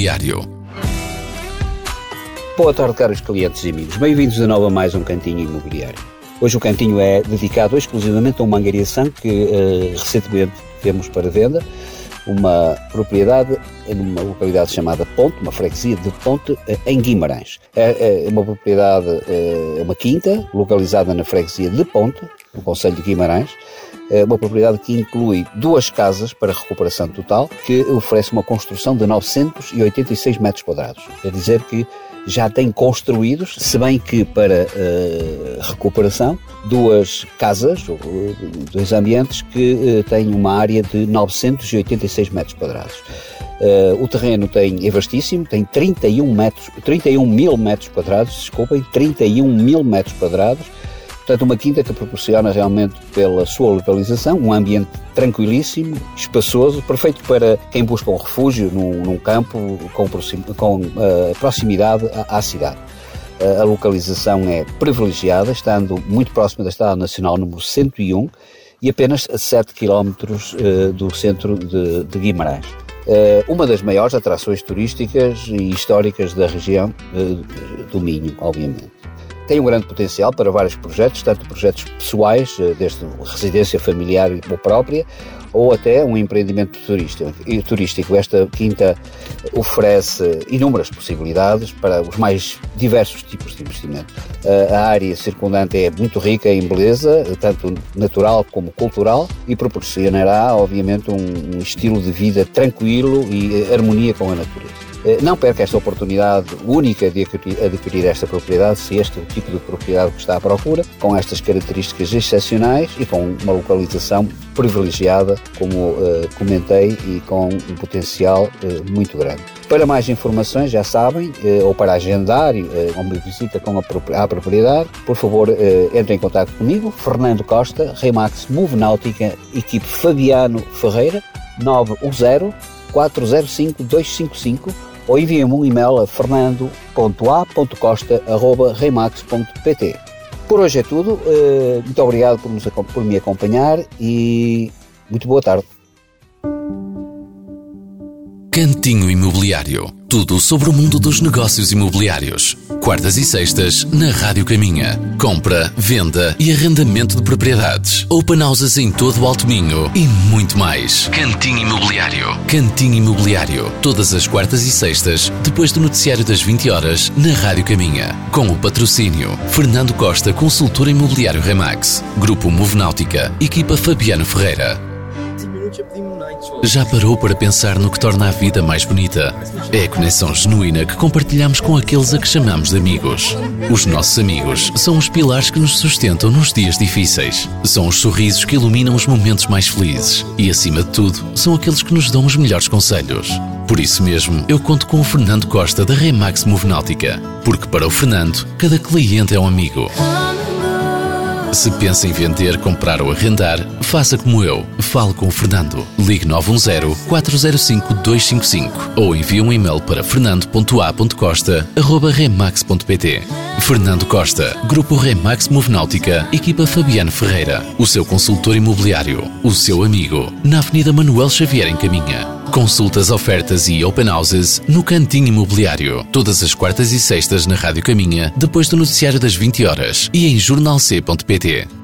Imobiliário. Boa tarde, caros clientes e amigos. Bem-vindos de novo a mais um Cantinho Imobiliário. Hoje o cantinho é dedicado exclusivamente a uma angariação que recentemente temos para venda. Uma propriedade numa localidade chamada Ponte, uma freguesia de Ponte, em Guimarães. É uma propriedade, é uma quinta, localizada na freguesia de Ponte, no concelho de Guimarães. É uma propriedade que inclui 2 casas para recuperação total, que oferece uma construção de 986 metros quadrados. Quer dizer que já tem construídos, se bem que para recuperação, 2 casas, 2 ambientes que têm uma área de 986 metros quadrados. O terreno é vastíssimo, tem 31 mil metros quadrados, 31 mil metros quadrados. Portanto, uma quinta que proporciona realmente, pela sua localização, um ambiente tranquilíssimo, espaçoso, perfeito para quem busca um refúgio num campo com proximidade à cidade. A localização é privilegiada, estando muito próxima da Estrada Nacional número 101 e apenas a 7 km do centro de Guimarães. Uma das maiores atrações turísticas e históricas da região do Minho, obviamente. Tem um grande potencial para vários projetos, tanto projetos pessoais, desde residência familiar ou própria, ou até um empreendimento turístico. Esta quinta oferece inúmeras possibilidades para os mais diversos tipos de investimento. A área circundante é muito rica em beleza, tanto natural como cultural, e proporcionará, obviamente, um estilo de vida tranquilo e harmonia com a natureza. Não perca esta oportunidade única de adquirir esta propriedade, se este é o tipo de propriedade que está à procura, com estas características excepcionais e com uma localização privilegiada, como comentei, e com um potencial muito grande. Para mais informações, já sabem, ou para agendar uma visita à propriedade, por favor, entre em contato comigo, Fernando Costa, Remax Move Náutica, equipe Fabiano Ferreira, 910 405 255, ou enviem-me um e-mail a fernando.a.costa@remax.pt. Por hoje é tudo. Muito obrigado por me acompanhar e muito boa tarde. Cantinho Imobiliário. Tudo sobre o mundo dos negócios imobiliários. Quartas e sextas, na Rádio Caminha. Compra, venda e arrendamento de propriedades. Open houses em todo o Alto Minho e muito mais. Cantinho Imobiliário. Cantinho Imobiliário. Todas as quartas e sextas, depois do noticiário das 20 horas, na Rádio Caminha. Com o patrocínio Fernando Costa, consultor imobiliário Remax. Grupo Move Náutica. Equipa Fabiano Ferreira. Já parou para pensar no que torna a vida mais bonita? É a conexão genuína que compartilhamos com aqueles a que chamamos de amigos. Os nossos amigos são os pilares que nos sustentam nos dias difíceis. São os sorrisos que iluminam os momentos mais felizes. E, acima de tudo, são aqueles que nos dão os melhores conselhos. Por isso mesmo, eu conto com o Fernando Costa da Remax Move Náutica. Porque para o Fernando, cada cliente é um amigo. Se pensa em vender, comprar ou arrendar, faça como eu. Fale com o Fernando. Ligue 910-405-255 ou envie um e-mail para fernando.a.costa@remax.pt. Fernando Costa, Grupo Remax Move Náutica, equipa Fabiano Ferreira. O seu consultor imobiliário, o seu amigo, na Avenida Manuel Xavier em Caminha. Consultas, ofertas e open houses no Cantinho Imobiliário. Todas as quartas e sextas na Rádio Caminha, depois do noticiário das 20 horas e em jornalc.pt.